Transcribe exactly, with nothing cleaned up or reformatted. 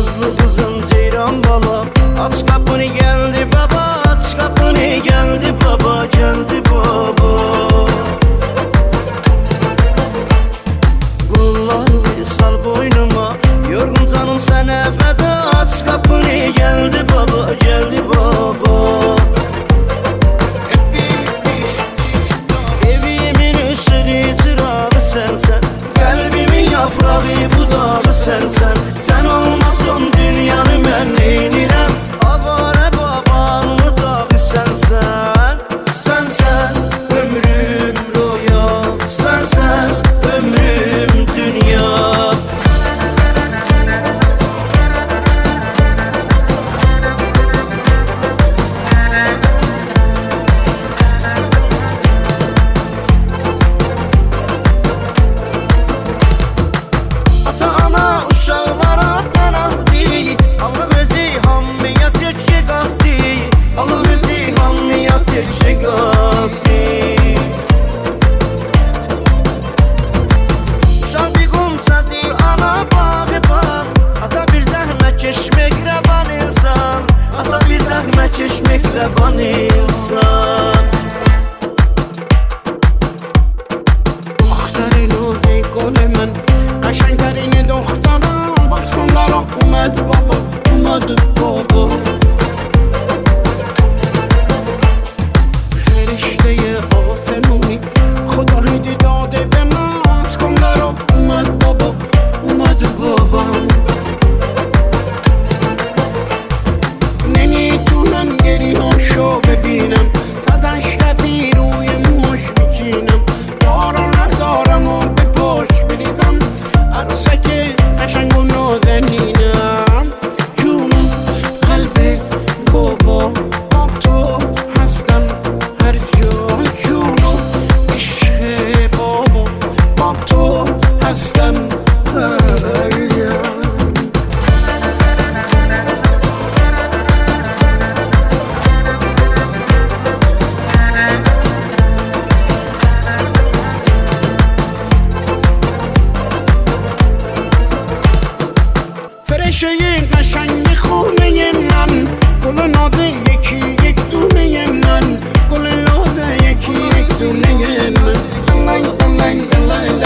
nazlı kızım ceyran balam. Aç kapını geldi baba, aç kapını geldi baba, geldi baba. Qullarını sal boynuma, yorgun canım sənə fəda. Aç kapını geldi baba, geldi baba. Evimin ışığı çırağı sensen, kalbimin yaprağı budağı sensen. Sen olmasan dünyanı mən neynirəm? Avara babanın utağı sensen. Sensen ömrüm roya, sensen ömrüm dünya. Çeşmekle ban insan. دخترین و ای گل من، قشنگترین دخترم. باشخوندارم اومد بابا، اومد بابا. فرشته آسمونی خدا هدیه داده به من. باشخوندارم اومد بابا، اومد بابا. نمیتونم گریهاشو ببینم، فداش رفی روی موش بچینم. دارم ندارم و به پشت بریدم، عروسک قشنگ و نازنینم. جونم قلب بابا، با تو هستم هر جا. جونم عشق بابا، با تو هستم هر جا. فرشه قشنگ خونه من، گل نازه یکی یک دونه من. گل نازه یکی یک دونه من.